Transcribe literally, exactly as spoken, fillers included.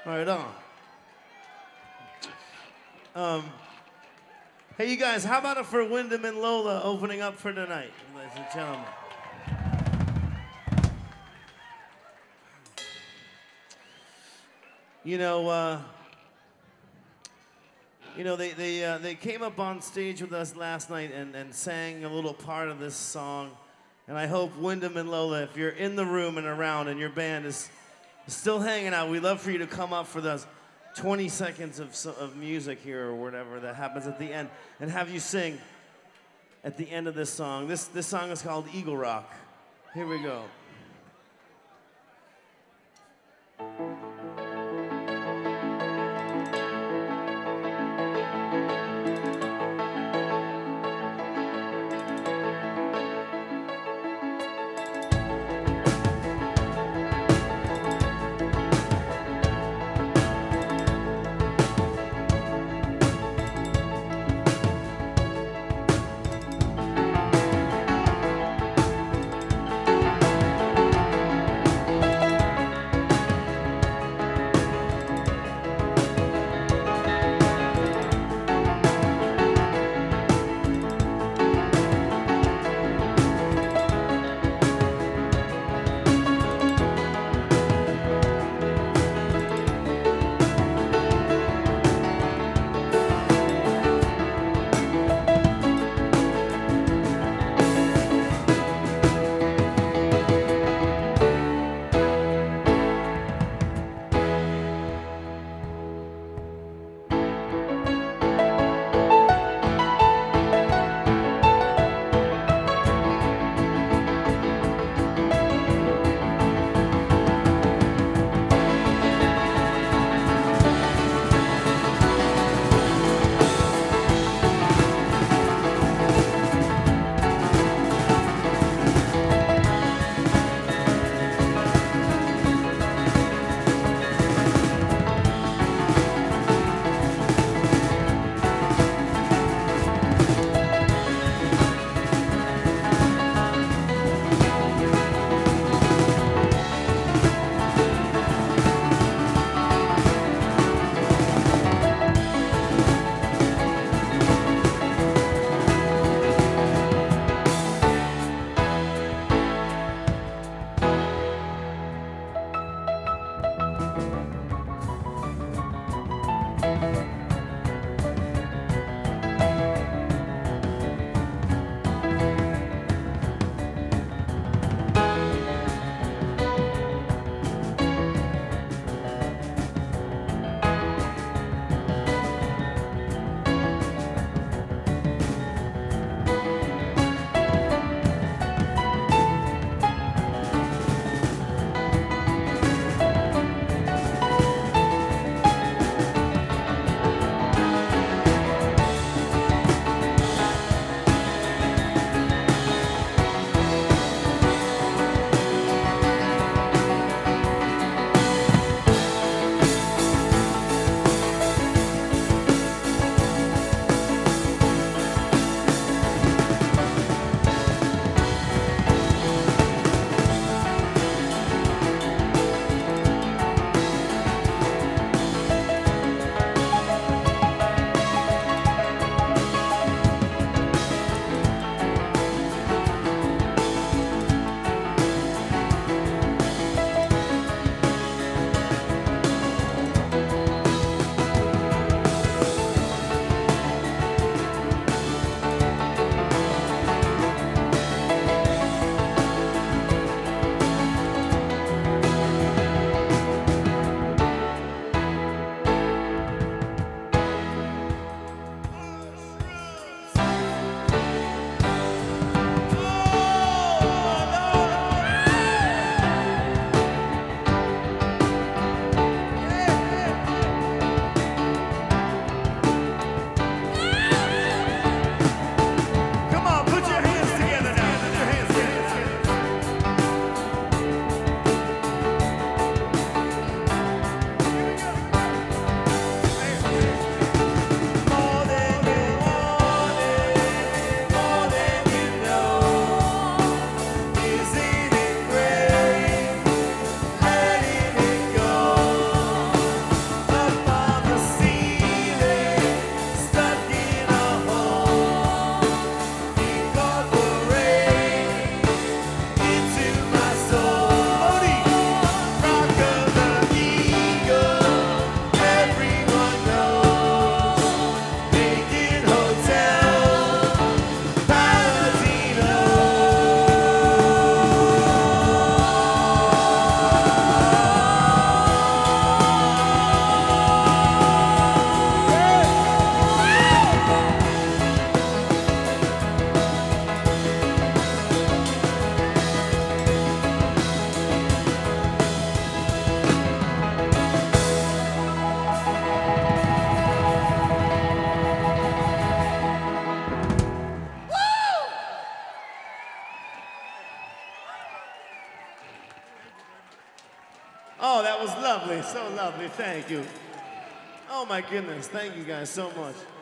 Right on. Um, hey, you guys, how about it for Wyndham and Lola opening up for tonight, ladies and gentlemen? You know, uh, you know, they they uh, they came up on stage with us last night and, and sang a little part of this song, and I hope Wyndham and Lola, if you're in the room and around and your band is still hanging out, we'd love for you to come up for those twenty seconds of of music here or whatever that happens at the end, and have you sing at the end of this song. This this song is called Eagle Rock. Here we go. Oh, that was lovely, so lovely, thank you. Oh my goodness, thank you guys so much.